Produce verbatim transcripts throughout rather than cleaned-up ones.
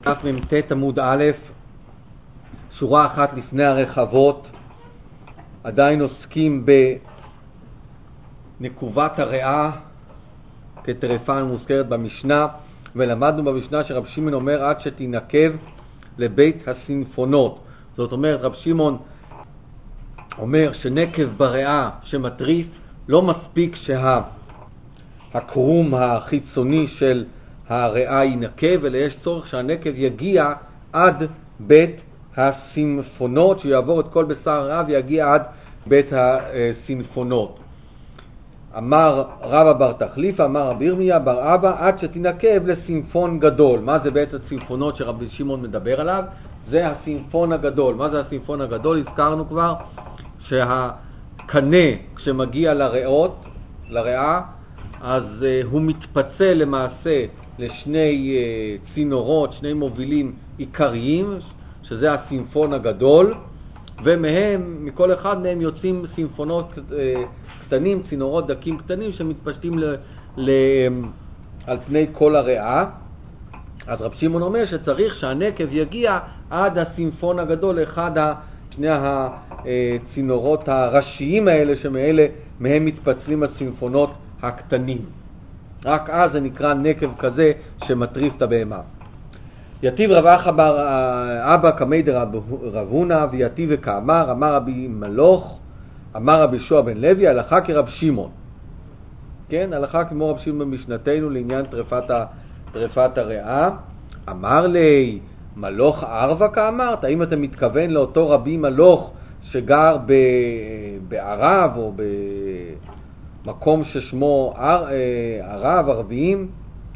דף מ"ט עמוד א', שורה אחת לפני הרחבות, עדיין עוסקים בנקובת הריאה כטרפה מוזכרת במשנה, ולמדנו במשנה שרב שמעון אומר עד שתינקב לבית הסינפונות. זאת אומרת, רב שמעון אומר שנקב בריאה שמטריף לא מספיק שהקרום החיצוני של הריאה ינקב, אלא יש צורך שהנקב יגיע עד בית הסינפונות, שיעבור את כל בשר הריאה ויגיע עד בית הסינפונות. אמר רבא בר תחליפא, אמר רבי ירמיה בר אבא, עד שתינקב לסינפון גדול. מה זה בית הסינפונות שרבי שמעון מדבר עליו? זה הסינפון הגדול. מה זה הסינפון הגדול? הזכרנו כבר שהקנה כשמגיע לריאות, לריאה, אז uh, הוא מתפצל למעשה לשני uh, צינורות, שני מובילים עיקריים, שזה הסינפון הגדול, ומהם, מכל אחד מהם יוצאים סינפונות uh, קטנים, צינורות דקים קטנים שמתפשטים ל, ל, על פני כל הריאה. אז רב שמעון אומר שצריך שהנקב יגיע עד הסינפון הגדול, אחד שני הצינורות הראשיים האלה שמאלה מהם מתפצלים הסינפונות הקטנים. רק אז זה נקרא נקב כזה שמטריף את הבהמה. יתיב רב אחא בר אבא קמי דרב הונא ויתיב וכאמר, אמר רבי מלוך, אמר רבי יהושע בן לוי, הלכה כרב שמעון. כן, הלכה כמו רב שמעון במשנתנו לעניין טרפת ה, טרפת הריאה. אמר לי, מלוך ערבה כאמרת? האם אתה מתכוון לאותו רבי מלוך שגר ב, בערב או במקום ששמו ער, ערב, ערביים?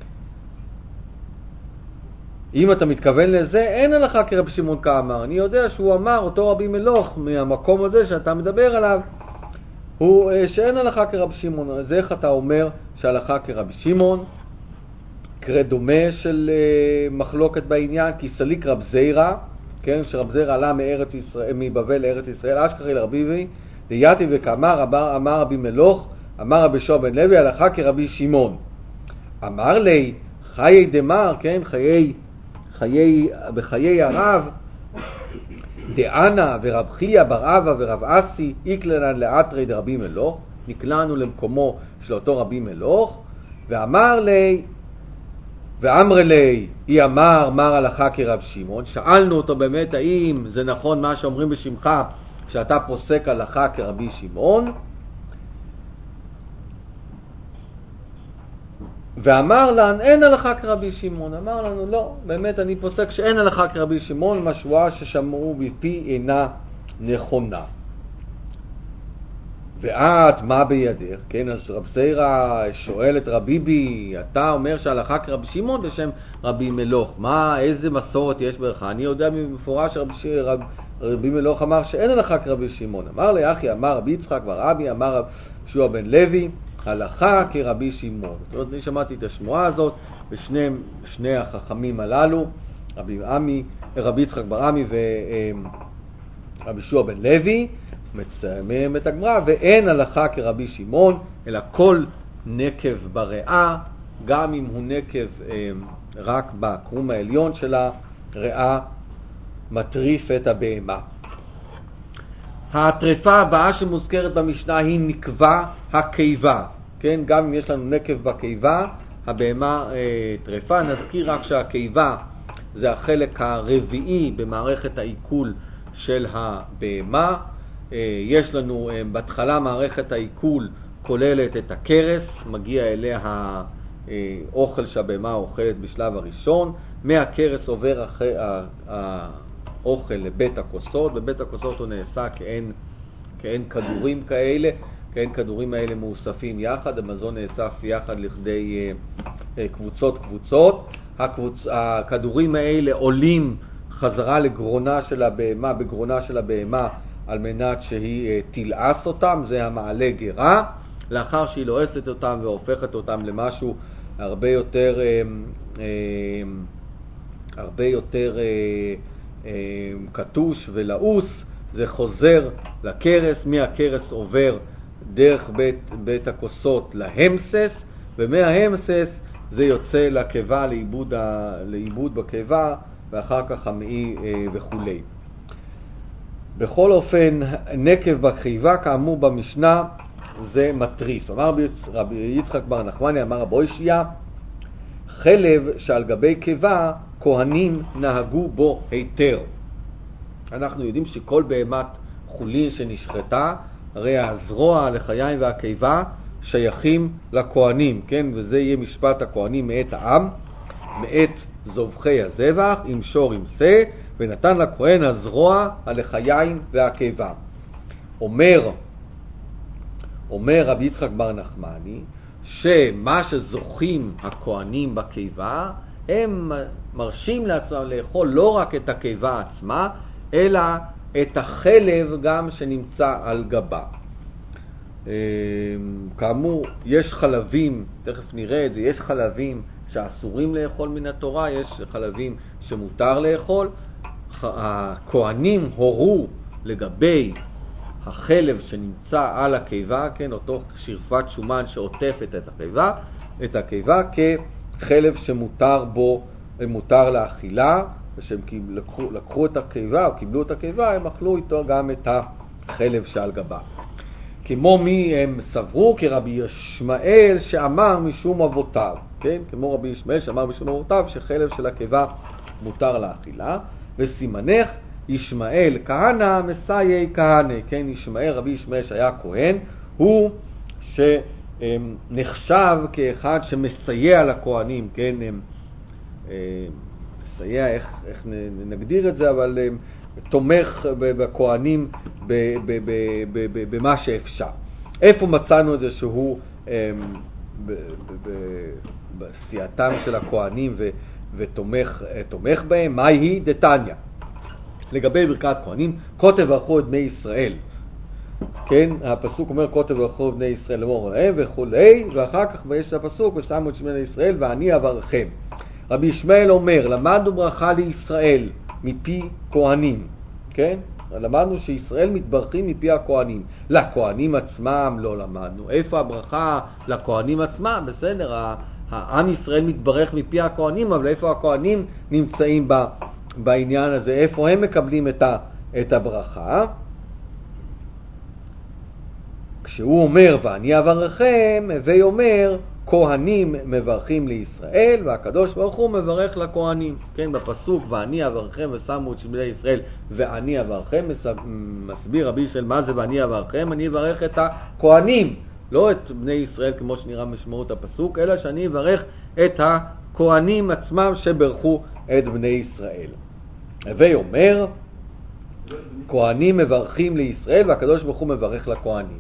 אם אתה מתכוון לזה, אין הלכה כרב שמעון כאמר. אני יודע שהוא אמר, אותו רבי מלוך, מהמקום הזה שאתה מדבר עליו, הוא שאין הלכה כרב שמעון. אז איך אתה אומר שהלכה כרב שמעון? קרא דומה של מחלוקת בעניין, כי סליק רב זירא, כן, שרב זירא עלה מארץ ישראל, מבבל לארץ ישראל, אשכחי לרביבי, ויתיב וכאמר, אמר, אמר רבי מלוך, אמר רבי יהושע בן לוי, הלכה כרבי שמעון. אמר לי, חיי דמר, כן, חיי, חיי, בחיי הרב, דאנה ורב חייא בר אבא ורב אסי, איקלנן לאתרי דרבי מלוך, נקלענו למקומו של אותו רבי מלוך, ואמר לי, ואמר לי, היא אמר, מר הלכה כרב שמעון. שאלנו אותו באמת, האם זה נכון מה שאומרים בשמך, שאתה פוסק הלכה כרבי שמעון? ואמר לנו, אין הלכה כרבי שמעון. אמר לנו, לא, באמת אני פוסק שאין הלכה כרבי שמעון, משמעה ששמעו בפי אינה נכונה. ואת, מה בידך? כן, אז רב זירא שואל את רביבי, אתה אומר שההלכה כרבי שמעון בשם רבי מלוך, מה, איזה מסורת יש בך? אני יודע במפורש שרבי רב, רבי מלוך אמר שאין הלכה כרבי שמעון. אמר לי, אחי, אמר רבי יצחק ורבי, אמר רב יהושע בן לוי, הלכה כרבי שמעון. זאת אומרת, אני שמעתי את השמועה הזאת בשני שני החכמים הללו, רבי עמי, רבי יצחק בר עמי ורבי יהושע בן לוי, מציינים את הגמרא, ואין הלכה כרבי שמעון, אלא כל נקב בריאה, גם אם הוא נקב אה, רק בקרום העליון של הריאה, מטריף את הבהמה. הטרפה הבאה שמוזכרת במשנה היא נקבה הקיבה. כן, גם אם יש לנו נקב בקיבה, הבהמה אה, טרפה. נזכיר רק שהקיבה זה החלק הרביעי במערכת העיכול של הבהמה. יש לנו בהתחלה מערכת העיכול כוללת את הקרס, מגיע אליה האוכל שהבהמה אוכלת בשלב הראשון, מהקרס עובר האוכל לבית הכוסות, בבית הכוסות הוא נעשה כאין, כאין כדורים כאלה, כאין כדורים האלה מאוספים יחד, המזון נאסף יחד לכדי קבוצות קבוצות, הקבוצ... הכדורים האלה עולים חזרה לגרונה של הבהמה, בגרונה של הבהמה, על מנת שהיא תלעס אותם, זה המעלה גרה. לאחר שהיא לועסת אותם והופכת אותם למשהו הרבה יותר הרבה יותר קטוש ולעוס, זה חוזר לקרס, מהקרס עובר דרך בית, בית הכוסות להמסס, ומההמסס זה יוצא לקיבה, לאיבוד, ה, לאיבוד בקיבה, ואחר כך המעי וכו'. בכל אופן, נקב בקיבה, כאמור במשנה, זה מטריס. אמר רבי יצחק בר נחמני, אמר רבי ישעיה, חלב שעל גבי קיבה, כהנים נהגו בו היתר. אנחנו יודעים שכל בהמת חולין שנשחטה, הרי הזרוע, הלחיים והקיבה שייכים לכהנים, כן? וזה יהיה משפט הכהנים מאת העם, מאת זובחי הזבח, עם שור עם שא, ונתן לכהן הזרוע, הלחיים והקיבה. אומר, אומר רבי יצחק בר נחמני, שמה שזוכים הכהנים בקיבה, הם מרשים לעצמם לאכול לא רק את הקיבה עצמה, אלא את החלב גם שנמצא על גבה. כאמור, יש חלבים, תכף נראה את זה, יש חלבים שאסורים לאכול מן התורה, יש חלבים שמותר לאכול. הכהנים הורו לגבי החלב שנמצא על הקיבה, כן, אותו שרפת שומן שעוטפת את הקיבה, את הקיבה כחלב שמותר בו, מותר לאכילה, ושהם לקחו, לקחו את הקיבה או קיבלו את הקיבה, הם אכלו איתו גם את החלב שעל גבה. כמו מי הם סברו? כרבי ישמעאל שאמר משום אבותיו, כן? כמו רבי ישמעאל שאמר משום אבותיו שחלב של הקיבה מותר לאכילה, וסימנך ישמעאל כהנא מסייע כהנא, כן? ישמעאל, רבי ישמעאל שהיה כהן, הוא שנחשב כאחד שמסייע לכהנים, כן? מסייע, איך, איך נגדיר את זה, אבל תומך בכהנים במה שאפשר. איפה מצאנו את זה שהוא בסייעתם של הכהנים ותומך תומך בהם? מה היא? דתניא. לגבי ברכת כהנים, כותב ברכו את בני ישראל. כן, הפסוק אומר כותב ברכו את בני ישראל לאמור להם וכולי, ואחר כך יש הפסוק ושמו את בני ישראל ואני אברכם. רבי ישמעאל אומר, למדנו ברכה לישראל מפי כהנים, כן? למדנו שישראל מתברכים מפי הכהנים. לכהנים עצמם לא למדנו. איפה הברכה לכהנים עצמם? בסדר, העם ישראל מתברך מפי הכהנים, אבל איפה הכהנים נמצאים ב, בעניין הזה? איפה הם מקבלים את, ה, את הברכה? כשהוא אומר ואני אברכם, הווי אומר כהנים מברכים לישראל, והקדוש ברוך הוא מברך לכהנים. כן, בפסוק ואני אברכם ושמו את בני ישראל ואני אברכם, מסביר רבי ישמעאל מה זה ואני אברכם? אני אברך את הכהנים, לא את בני ישראל כמו שנראה משמעות הפסוק, אלא שאני אברך את הכהנים עצמם שברכו את בני ישראל. הווי אומר כהנים מברכים לישראל והקדוש ברוך הוא מברך לכהנים.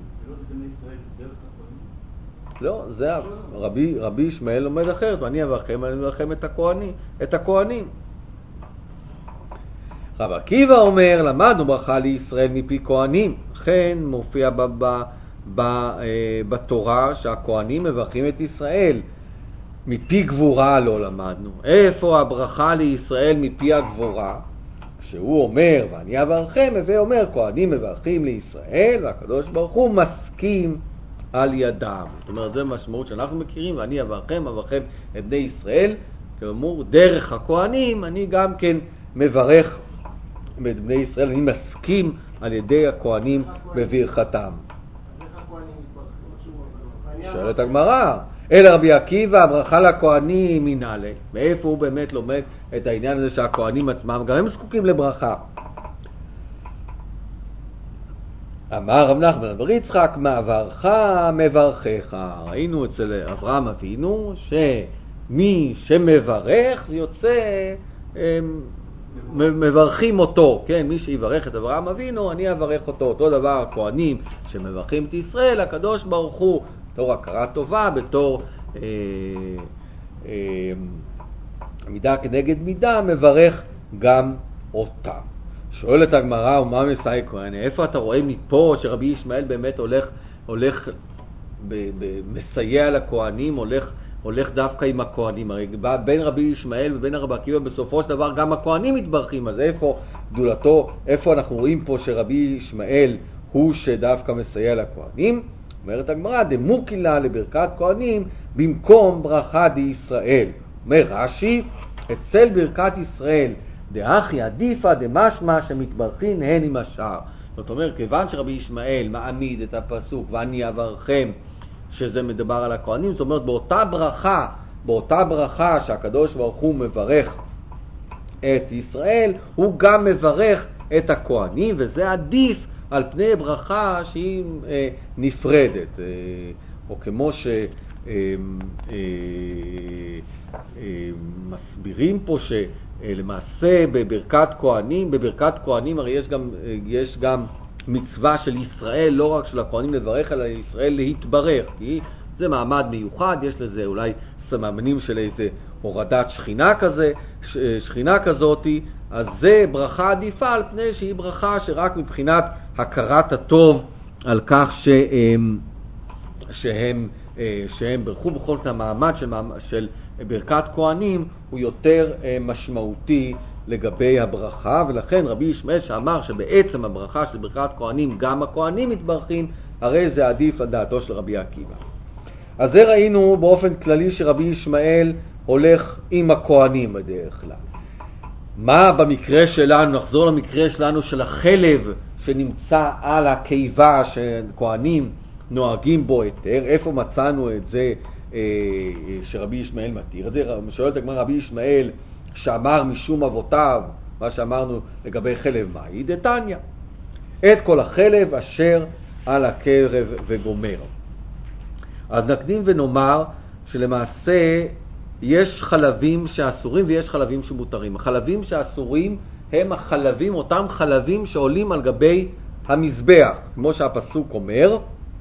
לא, זה רבי, רבי ישמעאל לומד אחרת, ואני אברכם, אני אברכם את הכהנים, את הכהנים. רב עקיבא אומר, למדנו ברכה לישראל מפי כהנים, לכן מופיע ב, ב, ב, אה, בתורה שהכהנים מברכים את ישראל. מפי גבורה לא למדנו. איפה הברכה לישראל מפי הגבורה? כשהוא אומר, ואני אברכם, ואומר, כהנים מברכים לישראל, והקדוש ברוך הוא מסכים על ידם. זאת אומרת, זה משמעות שאנחנו מכירים, ואני אברכם, אברכם את בני ישראל, כאמור, דרך הכהנים, אני גם כן מברך את בני ישראל, אני מסכים על ידי הכהנים בברכתם. שואלת הגמרא, אלא רבי עקיבא, הברכה לכהנים מנהלה. מאיפה הוא באמת לומד את העניין הזה שהכהנים עצמם, גם הם זקוקים לברכה. אמר רב נחמן בר יצחק, מעברך מברכך. ראינו אצל אברהם אבינו שמי שמברך יוצא, מברכים אותו, כן? מי שיברך את אברהם אבינו, אני אברך אותו. אותו דבר הכהנים שמברכים את ישראל, הקדוש ברוך הוא, בתור הכרה טובה, בתור אה, אה, מידה כנגד מידה, מברך גם אותם. שואלת הגמרא, ומה מסייע כהן? איפה אתה רואה מפה שרבי ישמעאל באמת הולך, הולך ב, ב, מסייע לכהנים, הולך, הולך דווקא עם הכהנים? הרי בין רבי ישמעאל ובין רבי עקיבא בסופו של דבר גם הכהנים מתברכים, אז איפה גדולתו, איפה אנחנו רואים פה שרבי ישמעאל הוא שדווקא מסייע לכהנים? אומרת הגמרא, דמוקילה לברכת כהנים במקום ברכה די ישראל. אומר רש"י, אצל ברכת ישראל דאחי עדיפה דמשמע שמתברכין הן עם השאר. זאת אומרת, כיוון שרבי ישמעאל מעמיד את הפסוק ואני אברכם, שזה מדבר על הכהנים, זאת אומרת, באותה ברכה, באותה ברכה שהקדוש ברוך הוא מברך את ישראל, הוא גם מברך את הכהנים, וזה עדיף על פני ברכה שהיא אה, נפרדת, אה, או כמו ש... אה, אה, אה, מסבירים פה שלמעשה בברכת כהנים, בברכת כהנים הרי יש גם, יש גם מצווה של ישראל, לא רק של הכהנים לברך, אלא ישראל להתברך, כי זה מעמד מיוחד, יש לזה אולי סממנים של איזה הורדת שכינה כזה, שכינה כזאת, אז זה ברכה עדיפה על פני שהיא ברכה שרק מבחינת הכרת הטוב על כך שהם, שהם, שהם ברכו. בכל זאת המעמד של, של ברכת כהנים הוא יותר משמעותי לגבי הברכה, ולכן רבי ישמעאל שאמר שבעצם הברכה של ברכת כהנים גם הכהנים מתברכים, הרי זה עדיף על דעתו של רבי עקיבא. אז זה ראינו באופן כללי שרבי ישמעאל הולך עם הכהנים בדרך כלל. מה במקרה שלנו, נחזור למקרה שלנו של החלב שנמצא על הקיבה שכהנים נוהגים בו היתר, איפה מצאנו את זה אה, שרבי ישמעאל מתיר את זה? שואלת הגמרא, רבי ישמעאל שאמר משום אבותיו, מה שאמרנו לגבי חלב מאי, דתניא, את כל החלב אשר על הקרב וגומר. אז נקדים ונאמר שלמעשה יש חלבים שאסורים ויש חלבים שמותרים. החלבים שאסורים הם החלבים, אותם חלבים שעולים על גבי המזבח, כמו שהפסוק אומר,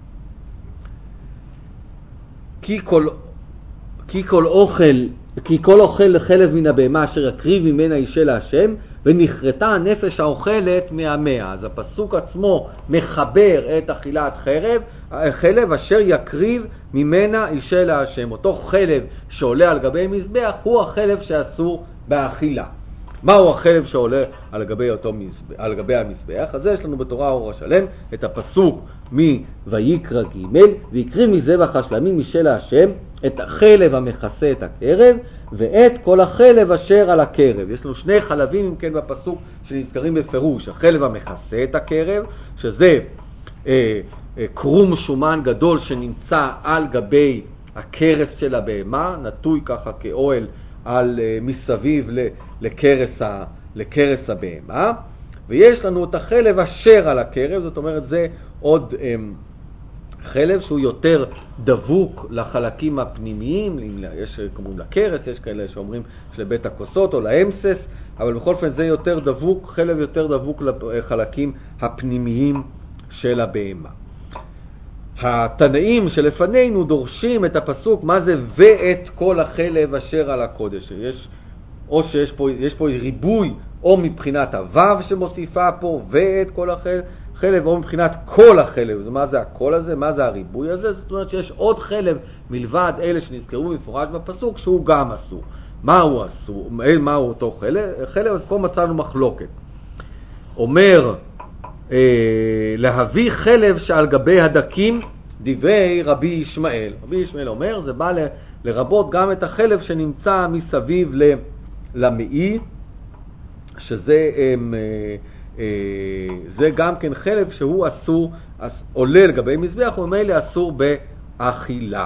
כי כל, כי כל אוכל, כי כל אוכל לחלב מן הבהמה אשר יקריב ממנה אישה להשם, ונכרתה הנפש האוכלת מהמאה. אז הפסוק עצמו מחבר את אכילת חלב, חלב אשר יקריב ממנה אישה להשם. אותו חלב שעולה על גבי מזבח הוא החלב שאסור באכילה. מהו החלב שעולה על גבי, אותו מזבח, על גבי המזבח? אז יש לנו בתורה אור השלם את הפסוק מויקרא ג' ויקריב מזבח השלמים אישה להשם את החלב המכסה את הקרב ואת כל החלב אשר על הקרב. יש לנו שני חלבים אם כן בפסוק שנזכרים בפירוש, החלב המכסה את הקרב, שזה אה, אה, קרום שומן גדול שנמצא על גבי הקרס של הבהמה, נטוי ככה כאוהל על אה, מסביב לקרס, ה, לקרס הבהמה, ויש לנו את החלב אשר על הקרב, זאת אומרת זה עוד אה, חלב שהוא יותר דבוק לחלקים הפנימיים, יש כמובן לקרס, יש כאלה שאומרים שלבית הכוסות או לאמסס, אבל בכל אופן זה יותר דבוק, חלב יותר דבוק לחלקים הפנימיים של הבהמה. התנאים שלפנינו דורשים את הפסוק, מה זה ואת כל החלב אשר על הקודש. יש, או שיש פה, יש פה ריבוי, או מבחינת הוו שמוסיפה פה, ואת כל החלב, חלב, או מבחינת כל החלב. מה זה הכל הזה? מה זה הריבוי הזה? זאת אומרת שיש עוד חלב מלבד אלה שנזכרו מפורש בפסוק שהוא גם אסור. מהו אסור? מהו אותו חלב? חלב, אז פה מצאנו מחלוקת. אומר אה, להביא חלב שעל גבי הדקים דברי רבי ישמעאל. רבי ישמעאל אומר, זה בא ל, לרבות גם את החלב שנמצא מסביב למעי, שזה הם, אה, אה, זה גם כן חלב שהוא אסור, עולה לגבי מזבח, וממילא אסור באכילה.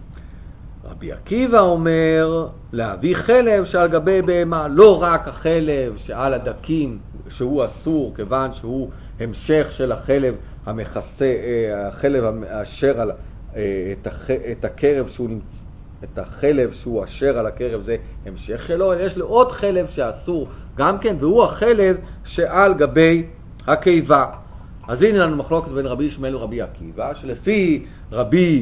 רבי עקיבא אומר להביא חלב שעל גבי בהמה, לא רק החלב שעל הדקים שהוא אסור, כיוון שהוא המשך של החלב המכסה, החלב אשר על את הקרב שהוא נמצא, את החלב שהוא אשר על הקרב זה המשך שלו, יש לו עוד חלב שאסור גם כן, והוא החלב שעל גבי הקיבה. אז הנה לנו מחלוקת בין רבי ישמעאל ורבי עקיבא, שלפי רבי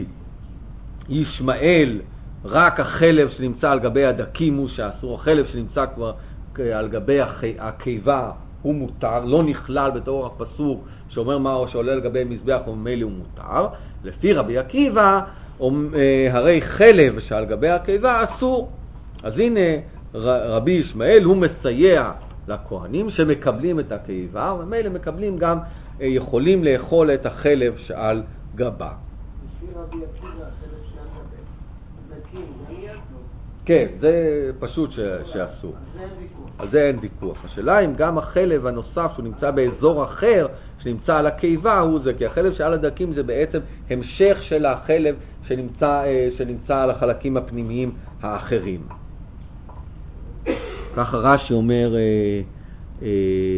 ישמעאל רק החלב שנמצא על גבי הדקים הוא שאסור, החלב שנמצא כבר על גבי הקיבה הוא מותר, לא נכלל בתור הפסוק שאומר מה שעולה על גבי מזבח וממילא הוא מותר. לפי רבי עקיבא הרי חלב שעל גבי הקיבה אסור. אז הנה רבי ישמעאל הוא מסייע לכהנים שמקבלים את הקיבה, וממילא מקבלים גם יכולים לאכול את החלב שעל גבה. לפי רבי עקיבא החלב שעל גבי הדקים גם יהיה אסור? כן, זה פשוט ש... שעשו. על זה אין ויכוח. השאלה אם גם החלב הנוסף שהוא נמצא באזור אחר, שנמצא על הקיבה, הוא זה, כי החלב שעל הדקים זה בעצם המשך של החלב שנמצא, שנמצא על החלקים הפנימיים האחרים. ככה רש"י אומר אה, אה,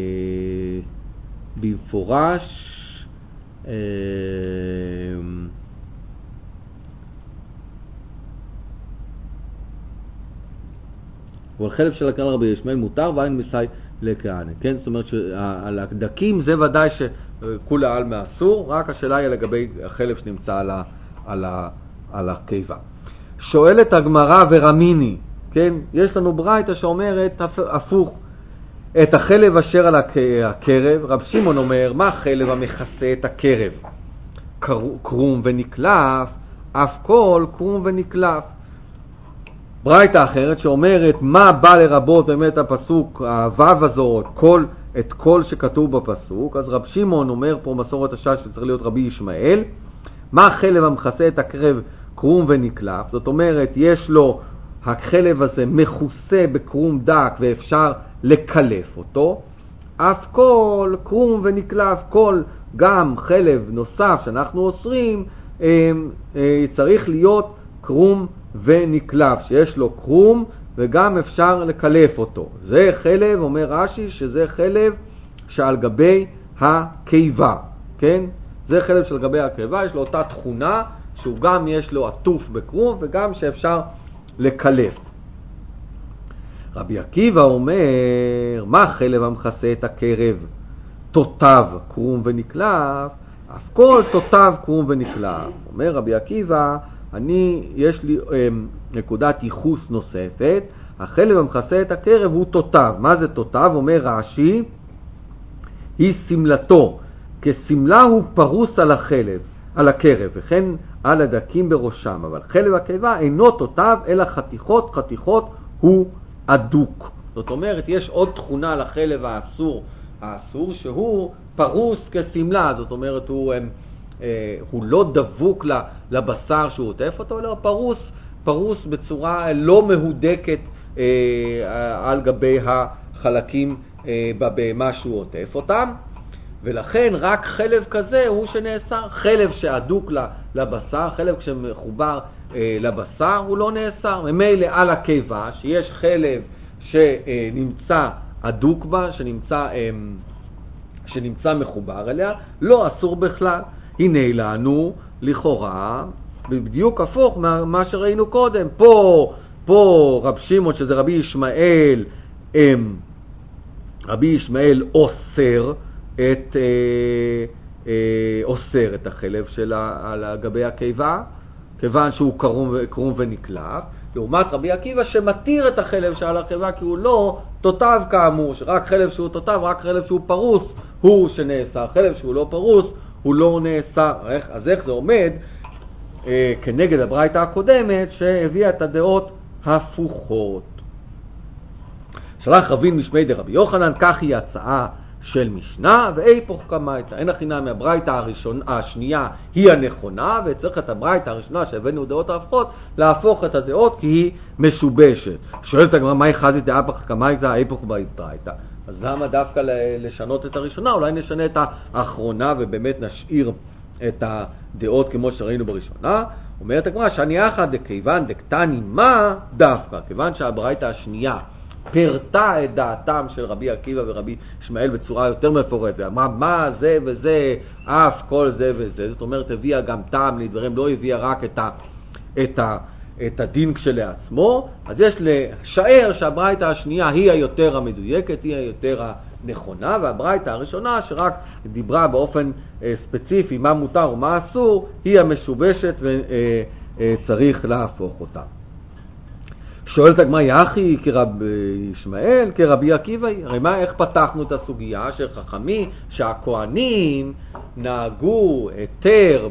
במפורש, אה, אבל חלב של הכלל רבי ישמעאל מותר ואין מסי לכהנה, כן? זאת אומרת שעל הדקים זה ודאי שכולה על מאסור, רק השאלה היא לגבי החלב שנמצא על, ה, על, ה, על הקיבה. שואלת הגמרא ורמיני, כן? יש לנו ברייתא שאומרת הפוך, את החלב אשר על הקרב, רב שמעון אומר, מה החלב המכסה את הקרב? קרום ונקלף, אף כל קרום ונקלף. ברייתא אחרת שאומרת מה בא לרבות באמת הפסוק, הוו הזאת, כל, את כל שכתוב בפסוק, אז רב שמעון אומר פה מסורת הש"ס שצריך להיות רבי ישמעאל, מה החלב המכסה את הקרב קרום ונקלף, זאת אומרת יש לו, החלב הזה מכוסה בקרום דק ואפשר לקלף אותו, אף כל קרום ונקלף, כל גם חלב נוסף שאנחנו אוסרים צריך להיות קרום ונקלף, שיש לו קרום וגם אפשר לקלף אותו. זה חלב, אומר רש"י, שזה חלב שעל גבי הקיבה, כן? זה חלב שעל גבי הקיבה, יש לו אותה תכונה שהוא גם יש לו עטוף בקרום וגם שאפשר לקלף. רבי עקיבא אומר, מה חלב המכסה את הקרב? תותב קרום ונקלף, אף כל תותב קרום ונקלף. אומר רבי עקיבא, אני, יש לי um, נקודת ייחוס נוספת, החלב המכסה את הקרב הוא תותב. מה זה תותב? אומר רש"י, היא סמלתו, כסמלה הוא פרוס על החלב, על הקרב, וכן על הדקים בראשם, אבל חלב הקיבה אינו תותב, אלא חתיכות, חתיכות הוא אדוק. זאת אומרת, יש עוד תכונה לחלב האסור, האסור שהוא פרוס כסמלה, זאת אומרת, הוא... Um, הוא לא דבוק לבשר שהוא עוטף אותו, אלא פרוס, פרוס בצורה לא מהודקת על גבי החלקים בבהמה שהוא עוטף אותם, ולכן רק חלב כזה הוא שנאסר. חלב שעדוק לבשר, חלב שמחובר לבשר הוא לא נאסר. ממילא על הקיבה שיש חלב שנמצא עדוק בה, שנמצא, שנמצא מחובר אליה, לא אסור בכלל. הנה לנו לכאורה בדיוק הפוך מה שראינו קודם. פה, פה רב שמעון שזה רבי ישמעאל, רבי ישמעאל אוסר את, אוסר את החלב שלה על גבי הקיבה, כיוון שהוא קרום, קרום ונקלף, לעומת רבי עקיבא שמתיר את החלב שעל הקיבה כי הוא לא תותב כאמור, שרק חלב שהוא תותב, רק חלב שהוא פרוס הוא שנאסר, חלב שהוא לא פרוס הוא לא נאסר. אז איך זה עומד אה, כנגד הברייתא הקודמת שהביאה את הדעות הפוכות? שלח רבין משמי דרבי יוחנן, כך היא הצעה של משנה, ואיפוך קמייתא, אין הכינה מהברייתא הראשונה, השנייה היא הנכונה, וצריך את הברייתא הראשונה שהבאנו דעות ההפוכות להפוך את הדעות כי היא משובשת. שואלת הגמרא, מה חזית דאיפוך קמייתא איפוך ברייתא? אז למה דווקא לשנות את הראשונה? אולי נשנה את האחרונה ובאמת נשאיר את הדעות כמו שראינו בראשונה. אומרת הגמרא, שאני אחד דכיוון דקטני מה דווקא, כיוון שהברייתא השנייה פרטה את דעתם של רבי עקיבא ורבי ישמעאל בצורה יותר מפורטת, ואמרה מה זה וזה, אף כל זה וזה, זאת אומרת הביאה גם טעם לדברים, לא הביאה רק את, ה, את, ה, את הדין כשלעצמו. אז יש לשער שהברייתא השנייה היא היותר המדויקת, היא היותר הנכונה, והברייתא הראשונה שרק דיברה באופן אה, ספציפי מה מותר ומה אסור, היא המשובשת וצריך אה, אה, להפוך אותה. שואלת הגמרא, יחי כרבי ישמעאל כרבי עקיבא? הרי מה, איך פתחנו את הסוגיה של חכמים שהכהנים נהגו היתר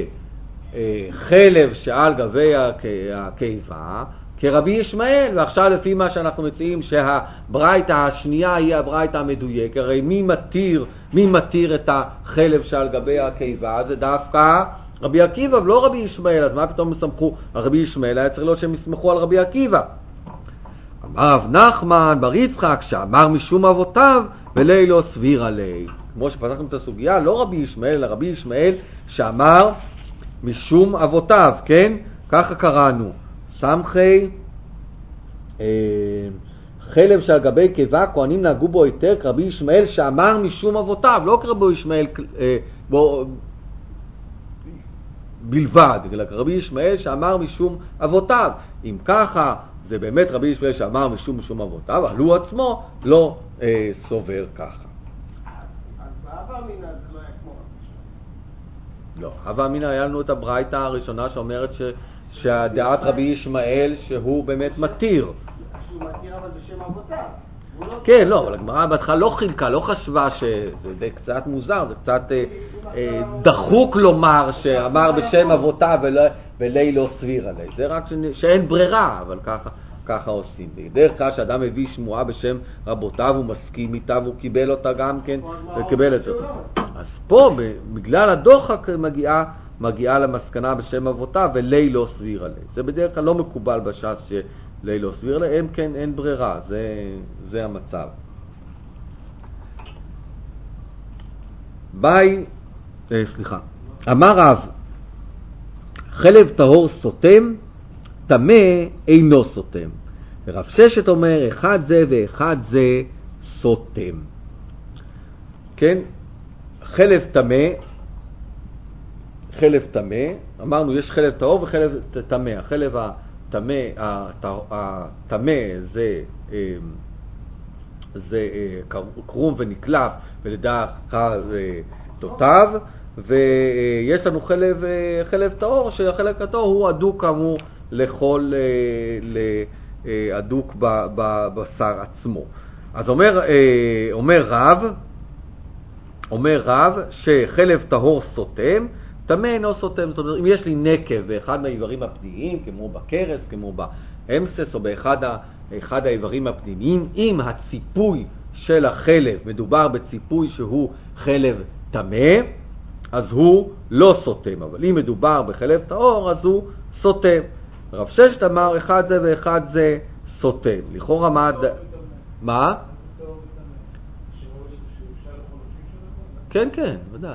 בחלב שעל גבי הקיבה כרבי ישמעאל, ועכשיו לפי מה שאנחנו מציעים שהברייתא השנייה היא הברייתא המדויקת, הרי מי מתיר, מי מתיר את החלב שעל גבי הקיבה? זה דווקא רבי עקיבא ולא רבי ישמעאל, אז מה פתאום סמכו על רבי ישמעאל? היה צריך להיות שהם יסמכו על רבי עקיבא. אמר רב נחמן בר יצחק שאמר משום אבותיו ולילו סביר עלי. כמו שפתחנו את הסוגיה, לא רבי ישמעאל אלא רבי ישמעאל שאמר משום אבותיו, כן? ככה קראנו. סמכי אה, חלב שעל גבי קיבה כהנים נהגו בו היתר כרבי ישמעאל שאמר משום אבותיו, לא כרבי ישמעאל אה, בו בלבד, אלא כרבי ישמעאל שאמר משום אבותיו. אם ככה זה באמת רבי ישמעאל שאמר משום משום אבותיו, אבל הוא עצמו לא אה, סובר ככה. אז באבא אמינה זה לא היה כמו רבי ישמעאל. לא, אבא אמינה היה לנו את הברייתא הראשונה שאומרת ש, שהדעת רבי ישמעאל שהוא באמת מתיר. שהוא מתיר אבל בשם אבותיו. כן, לא, אבל הגמרא בהתחלה לא חילקה, לא חשבה שזה קצת מוזר, זה קצת אה, אה, דחוק לומר שאמר בשם אבותיו ולי לא סביר עלי. זה רק ש, שאין ברירה, אבל ככה, ככה עושים. בדרך כלל שאדם מביא שמועה בשם רבותיו, הוא מסכים איתה והוא קיבל אותה גם כן, וקיבל את אותה. אז פה, בגלל הדוחק מגיעה, מגיעה למסקנה בשם אבותיו ולי לא סביר עלי. זה בדרך כלל לא מקובל בש"ס ש... לילה סביר להם, כן, אין ברירה, זה, זה המצב. ביי, אה, סליחה, אמר רב, חלב טהור סותם, טמא אינו סותם. ורב ששת אומר, אחד זה ואחד זה סותם. כן, חלב טמא, חלב טמא, אמרנו יש חלב טהור וחלב טמא. החלב ה... הטמא זה, זה קרום ונקלף ולדע זה תותב, ויש לנו חלב, חלב טהור, שהחלב הטהור הוא אדוק כאמור לכל, אדוק בבשר עצמו. אז אומר, אומר רב, אומר רב שחלב טהור סותם, טמא אינו סותם. זאת אומרת, אם יש לי נקב באחד מהאיברים הפנימיים, כמו בקרס, כמו באמסס, או באחד אחד האיברים הפנימיים, אם הציפוי של החלב מדובר בציפוי שהוא חלב טמא, אז הוא לא סותם. אבל אם מדובר בחלב טהור, אז הוא סותם. רב ששת אמר, אחד זה ואחד זה סותם. לכאורה מה... מה? כן, כן, ודאי.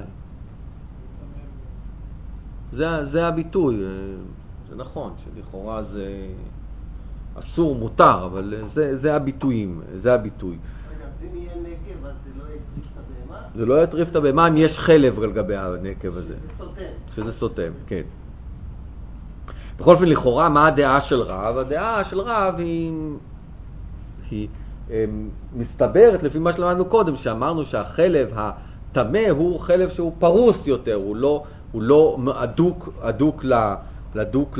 זה, זה הביטוי, זה נכון, שלכאורה זה אסור, מותר, אבל זה, זה הביטויים, זה הביטוי. רגע, אם יהיה נקב, אז זה לא יטריף את הבהמה? זה לא יטריף את הבהמה אם יש חלב על גבי הנקב הזה. שזה סותם. שזה סותם, כן. בכל אופן, לכאורה, מה הדעה של רב? הדעה של רב היא, היא מסתברת לפי מה שלמדנו קודם, שאמרנו שהחלב הטמא הוא חלב שהוא פרוס יותר, הוא לא... הוא לא אדוק, אדוק, לדוק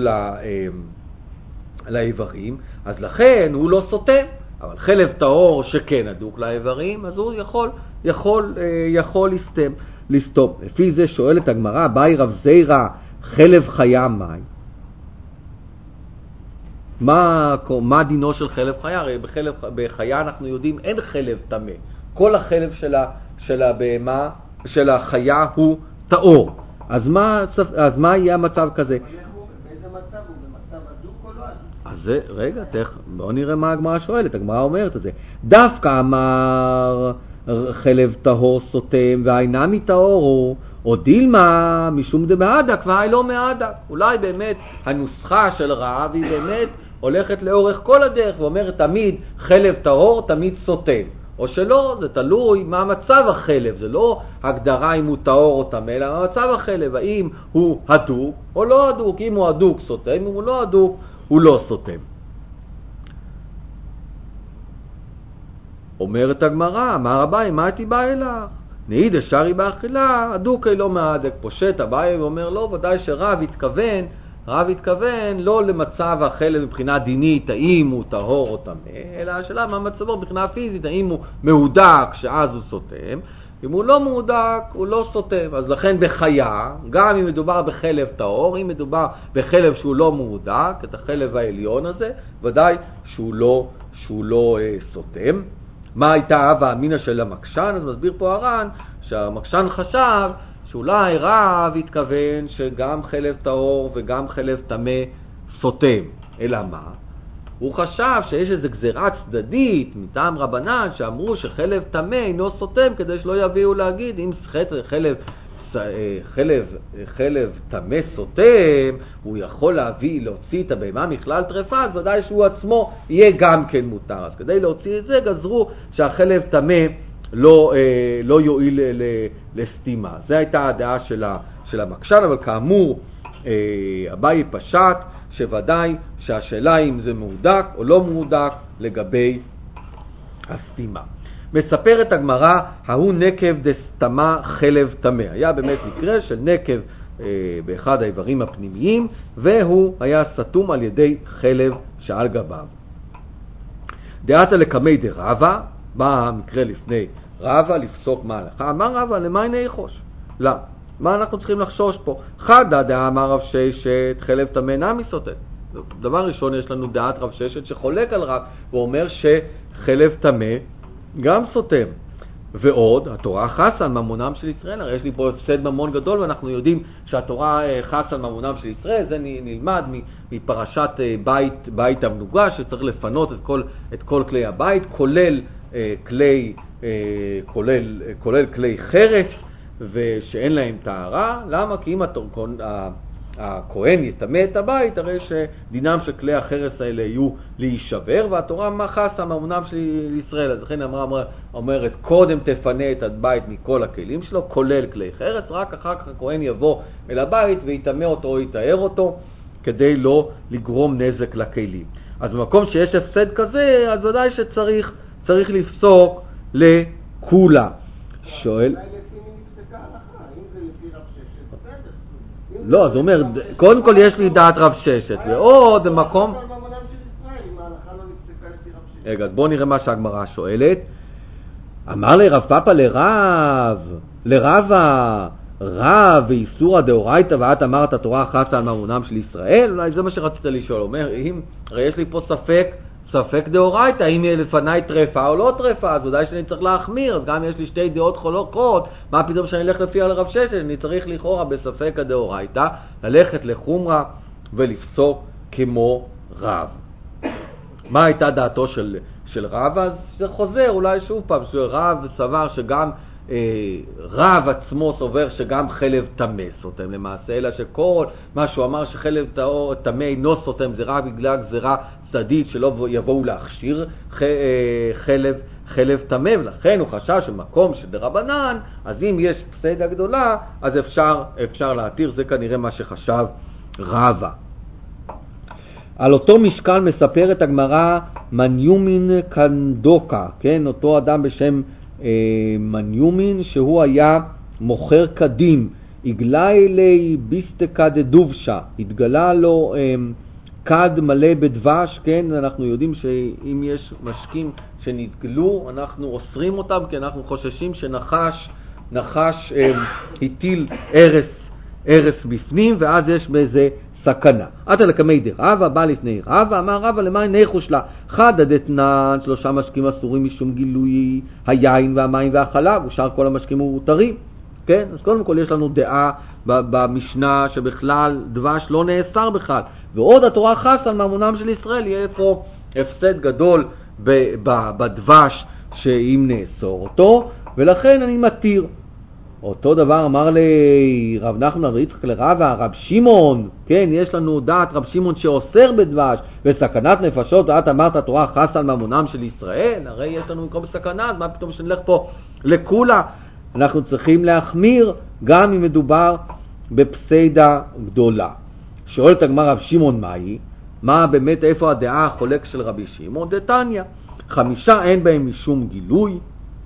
לאיברים, אז לכן הוא לא סותם. אבל חלב טהור שכן אדוק לאיברים, אז הוא יכול, יכול, יכול לסתם, לסתום. לפי זה שואלת הגמרא, באי רב זירא חלב חיה מאי? מה, מה דינו של חלב חיה? הרי בחלב, בחיה אנחנו יודעים אין חלב טמא. כל החלב של, ה, של הבהמה, של החיה הוא טהור. אז מה, אז מה יהיה המצב כזה? באיזה מצב הוא? במצב אדוק או לא אדוק? אז זה, רגע, תכף, בואו נראה מה הגמרא שואלת. הגמרא אומרת את זה. דווקא אמר חלב טהור סותם והאינה מטהור הוא, או דילמה משום דמהדק והאי לא מהדק. אולי באמת הנוסחה של רב היא באמת הולכת לאורך כל הדרך ואומרת תמיד חלב טהור תמיד סותם. או שלא, זה תלוי מה מצב החלב, זה לא הגדרה אם הוא טהור או טמא, אלא מה מצב החלב, האם הוא הדוק או לא הדוק. אם הוא הדוק סותם, אם הוא לא הדוק הוא לא סותם. אומרת הגמרא, אמר אביי, מה הייתי בא אלך? נעיד השארי באכילה, הדוק לא מהדק. פושט אביי ואומר לא, ודאי שרב התכוון, רב התכוון לא למצב החלב מבחינה דינית, האם הוא טהור או טמא, אלא השאלה מה מצבו מבחינה פיזית, האם הוא מהודק שאז הוא סותם, אם הוא לא מהודק הוא לא סותם. אז לכן בחיה, גם אם מדובר בחלב טהור, אם מדובר בחלב שהוא לא מהודק, את החלב העליון הזה, ודאי שהוא לא, שהוא לא אה, סותם. מה הייתה הווה אמינא של המקשן? אז מסביר פה הר"ן שהמקשן חשב שאולי רב התכוון שגם חלב טהור וגם חלב טמא סותם. אלא מה? הוא חשב שיש איזו גזירה צדדית מטעם רבנן שאמרו שחלב טמא אינו סותם, כדי שלא יביאו להגיד אם חלב חלב חלב טמא סותם הוא יכול להביא להוציא את הבהמה מכלל טרפה, אז ודאי שהוא עצמו יהיה גם כן מותר. אז כדי להוציא את זה גזרו שהחלב טמא לא לא יועיל לסתימה. זו הייתה הדעה של של המקשן, אבל כאמור אביי פשט שוודאי שהשאלה אם זה מהודק או לא מהודק לגבי הסתימה. מספרת הגמרא, ההוא נקב דסתמה חלב טמא. היה באמת מקרה של נקב אה, באחד האיברים הפנימיים, והוא היה סתום על ידי חלב שעל גביו. דעת לקמי דרבה, בא המקרה לפני רבה לפסוק מה הלכה. אמר רבה, למה הנה יחוש? לא. מה אנחנו צריכים לחשוש פה? חדה דעה אמר רב ששת, חלב טמא נמי סוטט. דבר ראשון, יש לנו דעת רב ששת שחולק על רב, ואומר שחלב טמא גם סותם. ועוד, התורה חסה על ממונם של ישראל. הרי יש לי פה הפסד ממון גדול, ואנחנו יודעים שהתורה חסה על ממונם של ישראל. זה נלמד מפרשת בית, בית המנוגה, שצריך לפנות את כל, את כל כלי הבית, כולל כלי, כולל, כולל כלי חרס, ושאין להם טהרה. למה? כי אם התורקון, הכהן יטמא את הבית, הרי שדינם של כלי החרס האלה יהיו להישבר, והתורה מחסה ממונם של ישראל. אז לכן אמרה, אומרת, קודם תפנה את הבית מכל הכלים שלו, כולל כלי חרס, רק אחר כך הכהן יבוא אל הבית ויטמא אותו או יטהר אותו, כדי לא לגרום נזק לכלים. אז במקום שיש הפסד כזה, אז ודאי שצריך צריך לפסוק לכולה. שואל... לא, זה אומר, קודם כל יש לי דעת רב ששת, ועוד מקום... רגע, בואו נראה מה שהגמרא שואלת. אמר לי רב פאפה לרב, לרבה, רב ואיסורא דאורייתא, ואת אמרת התורה חסה על ממונם של ישראל? אולי זה מה שרצית לשאול. אומר, אם, הרי יש לי פה ספק, ספק דאורייתא, האם יהיה לפניי טרפה או לא טרפה, אז ודאי שאני צריך להחמיר, אז גם יש לי שתי דעות חולקות, מה פתאום שאני אלך לפי על רב ששת? אני צריך לכאורה בספק הדאורייתא, ללכת לחומרה ולפסוק כמו רב. מה הייתה דעתו של, של רב? אז זה חוזר אולי שוב פעם, שרב סבר שגם אה, רב עצמו סובר שגם חלב טמא סותם למעשה, אלא שכל מה שהוא אמר שחלב טמא אינו סותם זה רק בגלל גזירה צדדית שלא יבואו להכשיר חלב, חלב טמא, ולכן הוא חשב שמקום של דרבנן, אז אם יש פסדה גדולה, אז אפשר, אפשר להתיר. זה כנראה מה שחשב רבה. על אותו משקל מספרת הגמרא מניומין קנדוקה, כן, אותו אדם בשם אה, מניומין, שהוא היה מוכר קדים, הגלה לי ביסטקה דדובשה, התגלה לו אה, קד מלא בדבש, כן, אנחנו יודעים שאם יש משקים שנתגלו, אנחנו אוסרים אותם, כי אנחנו חוששים שנחש, נחש אה, הטיל ערס, ערס בפנים, ואז יש באיזה סכנה. עתה לקמי דרבה, בא לפני רבה, אמר רבה למה ניחוש לה? חד הדתנן, שלושה משקים אסורים משום גילוי היין והמים והחלב, ושאר כל המשקים מותרים. כן? אז קודם כל יש לנו דעה במשנה שבכלל דבש לא נאסר בכלל. ועוד התורה חסה על ממונם של ישראל, יהיה פה הפסד גדול בדבש שאם נאסור אותו, ולכן אני מתיר. אותו דבר אמר לי רב נחמן בר יצחק לרבה, רב שמעון, כן, יש לנו דעת רב שמעון שאוסר בדבש וסכנת נפשות, ואת אמרת התורה חסה על ממונם של ישראל, הרי יש לנו מקום בסכנה, אז מה פתאום שנלך פה לכולה? אנחנו צריכים להחמיר גם אם מדובר בפסדה גדולה. שואלת הגמרא רב שמעון מהי? מה באמת, איפה הדעה החולק של רבי שמעון? דתניא, חמישה אין בהם משום גילוי,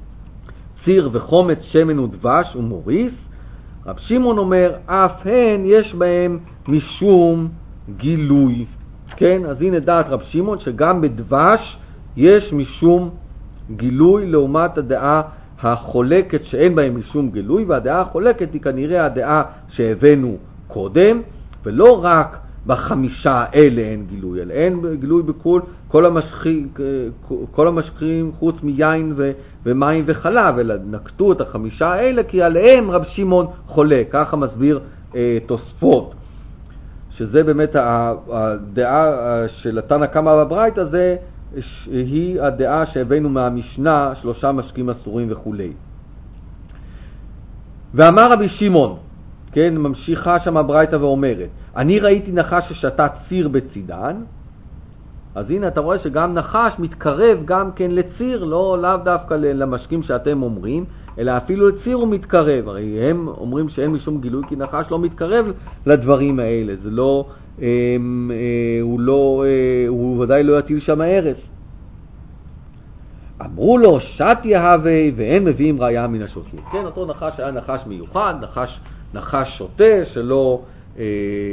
ציר וחומץ, שמן ודבש ומוריס. רב שמעון אומר, אף הן יש בהם משום גילוי. כן, אז הנה דעת רב שמעון שגם בדבש יש משום גילוי, לעומת הדעה החולקת שאין בהם משום גילוי, והדעה החולקת היא כנראה הדעה שהבאנו קודם, ולא רק בחמישה אלה אין גילוי, אלא אין גילוי בכל כל המשכים, כל המשכים חוץ מיין ו, ומים וחלב, אלא נקטו את החמישה האלה כי עליהם רב שמעון חולה, ככה מסביר אה, תוספות, שזה באמת הדעה של התנא קמא בברייתא, זה היא הדעה שהבאנו מהמשנה, שלושה משקים אסורים וכולי. ואמר רבי שמעון, כן, ממשיכה שם הברייתא ואומרת, אני ראיתי נחש ששתה ציר בצידן. אז הנה אתה רואה שגם נחש מתקרב גם כן לציר, לא לאו דווקא למשקים שאתם אומרים, אלא אפילו לציר הוא מתקרב. הרי הם אומרים שאין משום גילוי כי נחש לא מתקרב לדברים האלה, זה לא, אה, אה, הוא, לא אה, הוא ודאי לא יטיל שם הרס. אמרו לו שתי הווה ואין מביאים ראיה מן השותים. כן, אותו נחש היה נחש מיוחד, נחש, נחש שוטה שלא, אה,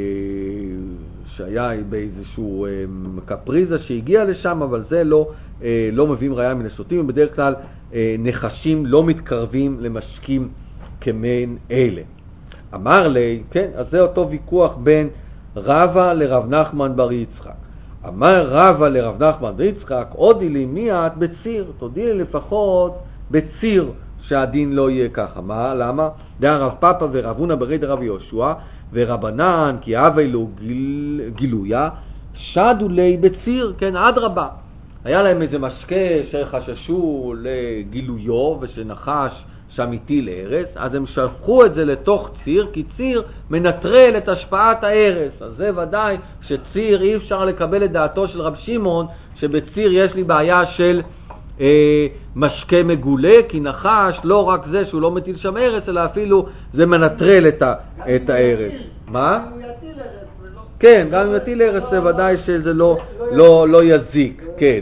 שהיה באיזשהו אה, קפריזה שהגיע לשם, אבל זה לא, אה, לא מביאים ראיה מן השותים. בדרך כלל אה, נחשים לא מתקרבים למשקים כמין אלה. אמר לי, כן, אז זה אותו ויכוח בין רבא לרב נחמן בר יצחק. אמר רבא לרב נחמן בר יצחק, עודי לי מיעט בציר, תודי לי לפחות בציר שהדין לא יהיה ככה. מה? למה? דעה רב פאפא ורב הונא ברי דרב יהושע ורבנן כי הווה לו גיל, גילויה שדו לי בציר, כן, עד רבה. היה להם איזה משקה שחששו לגילויו ושנחש שם הטיל הרס, אז הם שלחו את זה לתוך ציר, כי ציר מנטרל את השפעת ההרס. אז זה ודאי שציר אי אפשר לקבל את דעתו של רב שמעון, שבציר יש לי בעיה של אה, משקה מגולה, כי נחש לא רק זה שהוא לא מטיל שם הרס, אלא אפילו זה מנטרל את, ה, את ההרס. מה? גם אם הוא יטיל הרס ולא... כן, גם אם יטיל הרס זה ודאי שזה לא, לא, לא יזיק, כן.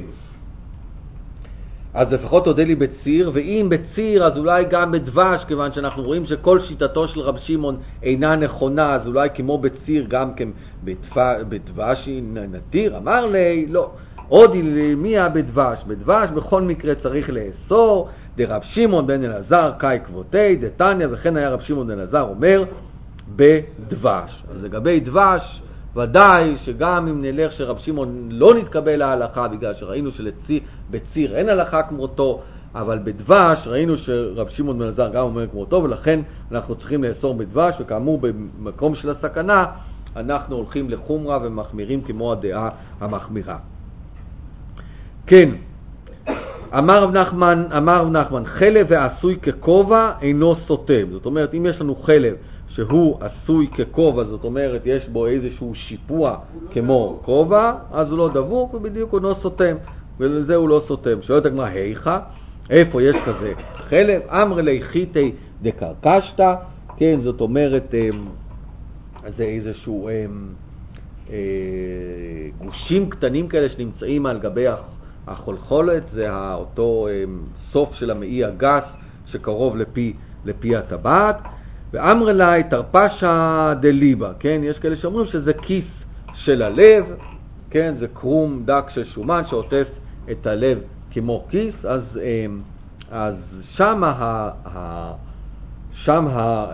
אז לפחות תודה לי בציר, ואם בציר אז אולי גם בדבש, כיוון שאנחנו רואים שכל שיטתו של רב שמעון אינה נכונה, אז אולי כמו בציר גם כן בדבש נתיר. אמר לי, לא, עוד מיה בדבש, בדבש בכל מקרה צריך לאסור, דרב שמעון בן אלעזר קאי כבותי, דתניא, וכן היה רב שמעון בן אלעזר אומר בדבש. אז לגבי דבש, ודאי שגם אם נלך שרב שמעון לא נתקבל להלכה, בגלל שראינו שבציר אין הלכה כמותו, אבל בדבש ראינו שרב שמעון בן אלעזר גם אומר כמותו, ולכן אנחנו צריכים לאסור בדבש, וכאמור במקום של הסכנה אנחנו הולכים לחומרה ומחמירים כמו הדעה המחמירה. כן, אמר רב נחמן, אמר רב נחמן, חלב ועשוי ככובע אינו סותם. זאת אומרת, אם יש לנו חלב שהוא עשוי ככובע, זאת אומרת יש בו איזשהו שיפוע כמו כובע, אז הוא לא דבוק ובדיוק הוא לא סותם, ולזה הוא לא סותם. שואלת הגמרא, היכא? איפה יש כזה חלב? אמר לי חיתי דקרקשתא, כן, זאת אומרת זה איזשהו אה, גושים קטנים כאלה שנמצאים על גבי החולחולת, זה אותו אה, סוף של המעי הגס שקרוב לפי, לפי הטבעת. ואמר לי תרפשה דליבה, כן, יש כאלה שאומרים שזה כיס של הלב, כן, זה קרום דק של שומן שעוטף את הלב כמו כיס. אז, אז שם, ה, ה, שם ה,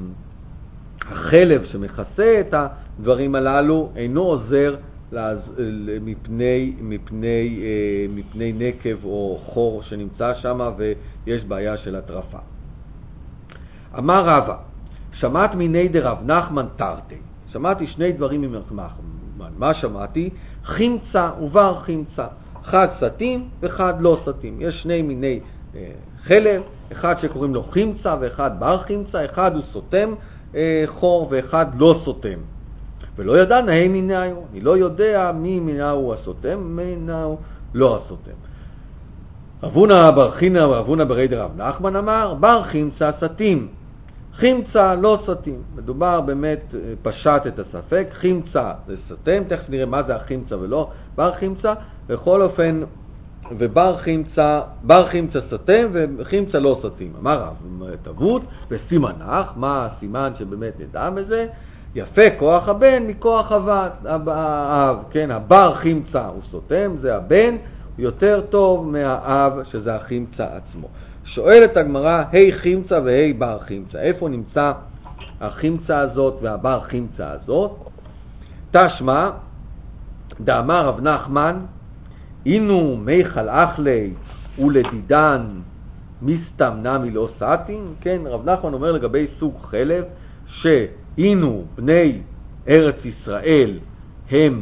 החלב שמכסה את הדברים הללו אינו עוזר מפני, מפני, מפני נקב או חור שנמצא שם ויש בעיה של הטרפה. אמר רבא, שמעת מיני דרב נחמן תרתי. שמעתי שני דברים ממך. מה שמעתי? חמצה ובר חמצה. אחד סתים ואחד לא סתים. יש שני מיני אה, חלב, אחד שקוראים לו חמצה ואחד בר חמצה. אחד הוא סותם אה, חור ואחד לא סותם. ולא ידע נהי מיניו. אני לא יודע מי מיניו הסותם, מיניו לא הסותם. רבונה ברכינה ורבונה ברי דרב נחמן אמר, בר חמצה סתים. חמצה לא סתים. מדובר באמת, פשט את הספק, חמצה זה סתם, תכף נראה מה זה החמצה ולא בר חמצה, בכל אופן, ובר חמצה, בר חמצה סתם וחמצה לא סתים. אמר רב, תבות וסימנך, מה הסימן שבאמת נדע בזה? יפה כוח הבן מכוח האב, כן, הבר חמצה הוא סתם, זה הבן, הוא יותר טוב מהאב שזה החמצה עצמו. שואלת הגמרא, היי חמצה והי בר חמצה, איפה נמצא החמצה הזאת והבר חמצה הזאת? תשמע, דאמר רב נחמן, אינו מיכל אחלי ולדידן מסתם נמי לא סעתין. כן, רב נחמן אומר לגבי סוג חלב, שאינו בני ארץ ישראל הם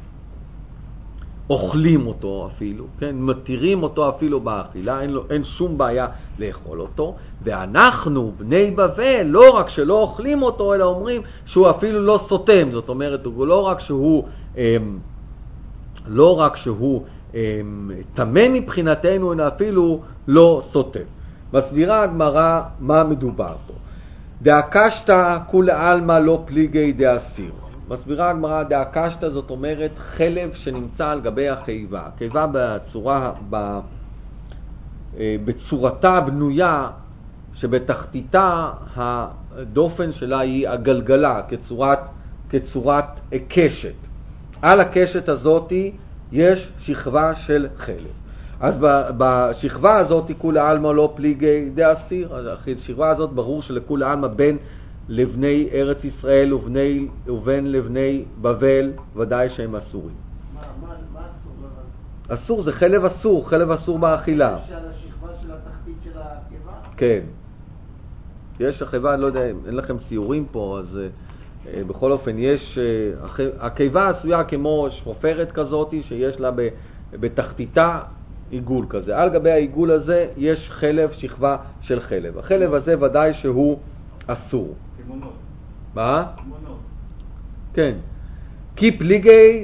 אוכלים אותו אפילו, כן, מתירים אותו אפילו באכילה, אין, לו, אין שום בעיה לאכול אותו, ואנחנו בני בבל לא רק שלא אוכלים אותו, אלא אומרים שהוא אפילו לא סותם. זאת אומרת, הוא לא רק שהוא הם, לא רק שהוא תמה מבחינתנו, אלא אפילו לא סותם. מסבירה הגמרא מה מדובר פה. דאקשת כולי עלמא לא פליגי דאסיר. מסבירה הגמרא, דאקשת זאת אומרת חלב שנמצא על גבי הקיבה. הקיבה בצורה, ב, בצורתה הבנויה, שבתחתיתה הדופן שלה היא הגלגלה, כצורת, כצורת קשת. על הקשת הזאת יש שכבה של חלב. אז בשכבה הזאת כולי עלמא לא פליגי דאסיר. השכבה הזאת ברור שלכולי עלמא בין לבני ארץ ישראל ובני, ובין לבני בבל ודאי שהם אסורים. מה, מה, מה אסור? אסור זה חלב אסור, חלב אסור באכילה. יש על השכבה של התחתית של הקיבה? כן. יש הקיבה, לא יודע, אין לכם ציורים פה, אז אה, בכל אופן יש, אה, הקיבה עשויה כמו שופרת כזאת שיש לה ב, בתחתיתה עיגול כזה. על גבי העיגול הזה יש חלב, שכבה של חלב. החלב הזה ודאי שהוא אסור. כמונות. מה? כמונות. כן. כי פליגי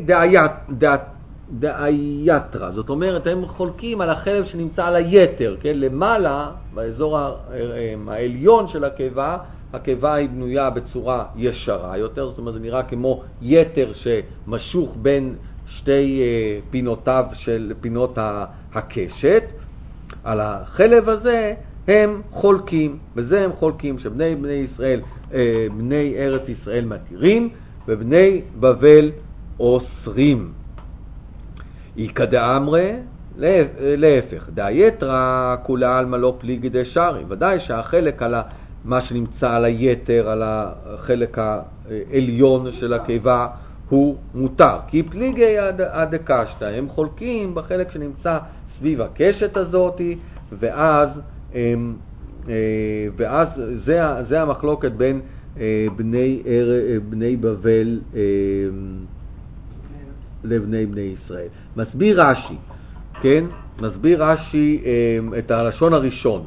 דאייתרה. זאת אומרת, הם חולקים על החלב שנמצא על היתר, כן? למעלה, באזור העליון של הקיבה, הקיבה היא בנויה בצורה ישרה יותר, זאת אומרת, זה נראה כמו יתר שמשוך בין שתי פינותיו של פינות הקשת. על החלב הזה הם חולקים, בזה הם חולקים, שבני בני ישראל, בני ארץ ישראל מתירים, ובני בבל אוסרים. איקא דאמרי, להפך, דאייתרא כולי עלמא לא פליגי דשארי. ודאי שהחלק על מה שנמצא על היתר, על החלק העליון של הקיבה, הוא מותר. כי פליגי דקשתא, הם חולקים בחלק שנמצא סביב הקשת הזאת, ואז ואז זה, זה המחלוקת בין בני, בני בבל לבני בני ישראל. מסביר רש"י, כן? מסביר רש"י את הלשון הראשון.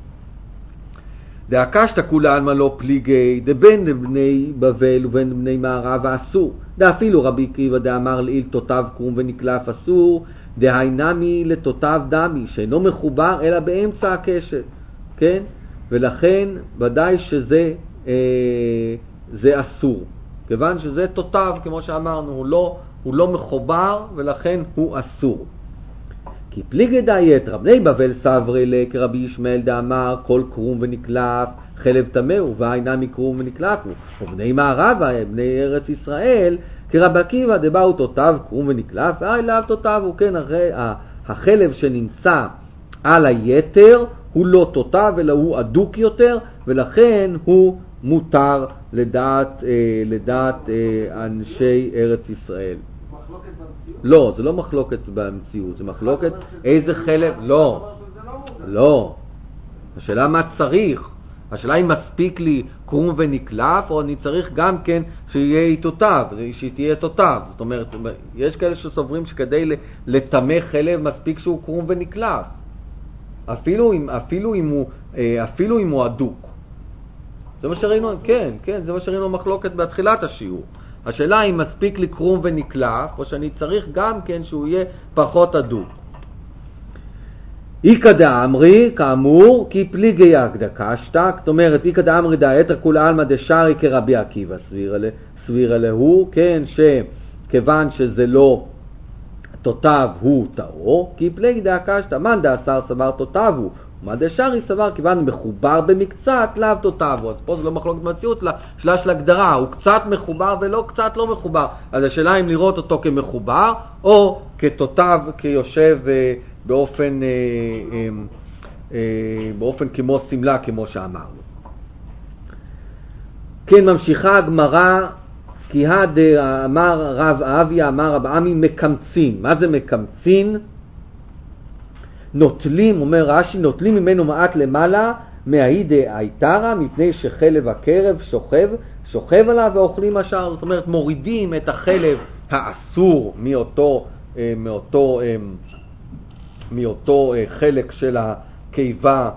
דאקשת כולי עלמא לא פליגי דבין בני בבל ובין בני מערב אסור. דאפילו רבי עקיבא דאמר לעיל תותיו קרום ונקלף אסור, דהיינמי לתותיו דמי, שאינו מחובר אלא באמצע הקשת, כן? ולכן ודאי שזה אה, זה אסור, כיוון שזה תותיו, כמו שאמרנו, הוא לא, הוא לא מחובר ולכן הוא אסור. כי פליגי דאייתרא בני בבל סברי לה כרבי ישמעאל דאמר כל קרום ונקלף חלב טמא והיינמי קרום ונקלף, ובני מערב בני ארץ ישראל כרבי עקיבא דבאו תותיו קרום ונקלף והי לאו תותיו. הוא כן, הרי החלב שנמצא על היתר הוא לא תותיו אלא הוא אדוק יותר, ולכן הוא מותר לדעת, אה, לדעת אה, אנשי ארץ ישראל. מחלוקת במציאות? לא, זה לא מחלוקת במציאות, זה מחלוקת איזה חלב, לא, לא. השאלה מה צריך, השאלה אם מספיק לי קרום ונקלף, או אני צריך גם כן שיהיה תותיו, שתהיה תותיו. זאת אומרת, יש כאלה שסוברים שכדי לטמא חלב מספיק שהוא קרום ונקלף, אפילו אם, אפילו אם הוא, אפילו אם הוא אדוק. זה מה שראינו, כן, כן, זה מה שראינו מחלוקת בתחילת השיעור. השאלה היא מספיק לי קרום ונקלף, או שאני צריך גם כן שהוא יהיה פחות אדוק. איקא דאמרי, כאמור, כי פליגי דקשתא, זאת אומרת, איקא דאמרי דאייתרא כולי עלמא דשארי כרבי עקיבא סבירא להו, כן, שכיוון שזה לא תותיו הוא טהור, כי פליגי דקשתא, מאן דאסר סבר תותיו הוא, ומה דשארי סבר כיוון מחובר במקצת לאו תותיו. אז פה זה לא מחלוקת במציאות, שאלה של הגדרה, הוא קצת מחובר ולא קצת לא מחובר. אז השאלה אם לראות אותו כמחובר או כתותיו, כיושב באופן, באופן כמו סמלה, כמו שאמרנו. כן, ממשיכה הגמרא כי הדר אמר רב אביה, אמר רב עמי מקמצין. מה זה מקמצין? נוטלים, אומר רש"י, נוטלים ממנו מעט למעלה מהאידה הייתרה, מפני שחלב הקרב שוכב, שוכב עליו ואוכלים השאר. זאת אומרת, מורידים את החלב האסור מאותו, מאותו, מאותו חלק של הקיבה,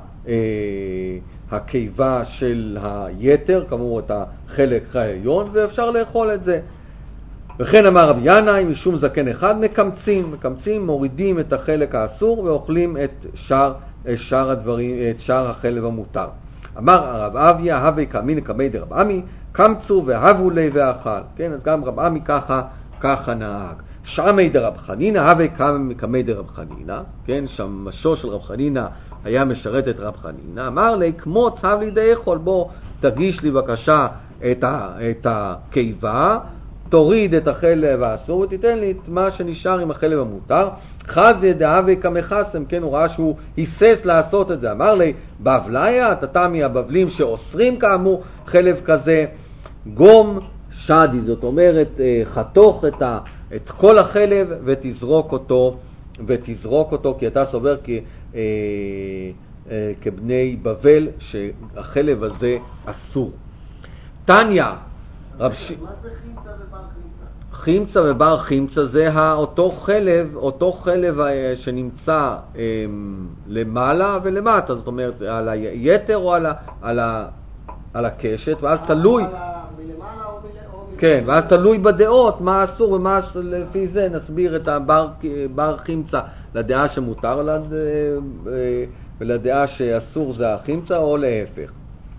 הקיבה של היתר, כמו את החלק העליון, ואפשר לאכול את זה. וכן אמר רבי ינאי, משום זקן אחד מקמצים, מקמצים, מורידים את החלק האסור ואוכלים את שאר, שאר הדברים, את שאר החלב המותר. אמר רב אביה, הווי כאמין קמי דרב עמי, קמצו והבו לי ואכל. כן, אז גם רב עמי ככה, ככה נהג. שמי דרב חנינא, הווי קמי דרב חנינא, כן, שמשו של רב חנינא היה משרת את רב חנינא. אמר לי, כמו צב לי דאכול, בוא תגיש לי בבקשה את, ה, את הקיבה, תוריד את החלב האסור ותיתן לי את מה שנשאר עם החלב המותר. חד דהווי כמחסם, כן, הוא ראה שהוא היסס לעשות את זה. אמר לי, בבליה, תתמי הבבלים שאוסרים כאמור חלב כזה, גום שדי, זאת אומרת, חתוך את, ה, את כל החלב ותזרוק אותו, ותזרוק אותו, כי אתה סובר כי, אה, אה, כבני בבל שהחלב הזה אסור. תניה, רב ש... מה זה חימצה ובר חימצה? חימצה ובר חימצה זה אותו חלב, אותו חלב שנמצא למעלה ולמטה, זאת אומרת על היתר או על, ה, על, ה, על הקשת, ואז תלוי, מלמעלה או מלמעלה? כן, ואז תלוי בדעות מה אסור ומה לפי זה נסביר את הבר בר חימצה לדעה שמותר לד... ולדעה שאסור זה החימצה או להפך.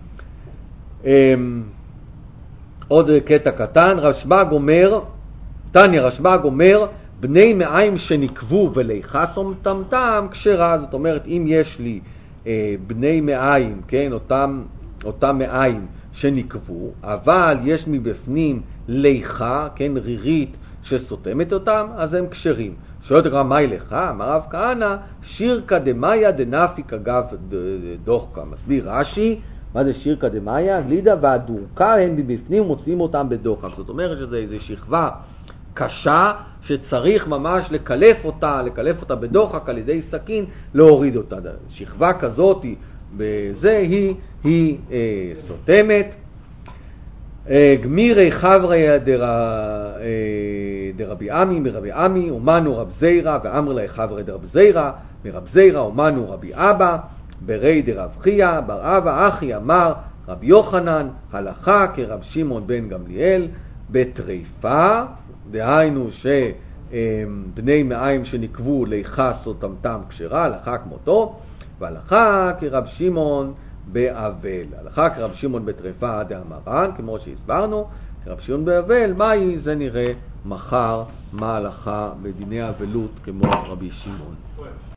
עוד קטע קטן, רשב"ג אומר, תניא רשב"ג אומר, בני מעיים שנקבו וליחסום טמטם כשרה. זאת אומרת, אם יש לי אה, בני מעיים, כן, אותם, אותם מעיים שנקבו, אבל יש מבפנים ליחה, כן, רירית שסותמת אותם, אז הם כשרים. שואלת הגמרא, מהי ליחה? אמר רב כהנא, שירקא דמאיה דנפיקא גב דוחקא. מסביר רש"י, מה זה שירקא דמאיה? גלידה והדורקה הם מבפנים מוצאים אותם בדוחק. זאת אומרת שזה איזו שכבה קשה שצריך ממש לקלף אותה, לקלף אותה בדוחק על ידי סכין, להוריד אותה. שכבה כזאת בזה היא, היא אה, סותמת. אה, גמירי חברי דר, אה, דרבי עמי מרבי עמי, אומנו רב זירא, ואמר לה חברי דרב זירא, מרב זירא אומנו רבי אבא, ברי דרב חייא בר אבא אחי אמר רבי יוחנן הלכה כרב שמעון בן גמליאל בטריפה, דהיינו שבני מעיים שנקבו ליחס או טמטם כשרה, הלכה כמותו, והלכה כרב שמעון באבל. הלכה כרב שמעון בטריפה דאמרן, כמו שהסברנו, כרב שמעון באבל, מהי? זה נראה מחר מה הלכה בדיני אבלות כמו רבי שמעון.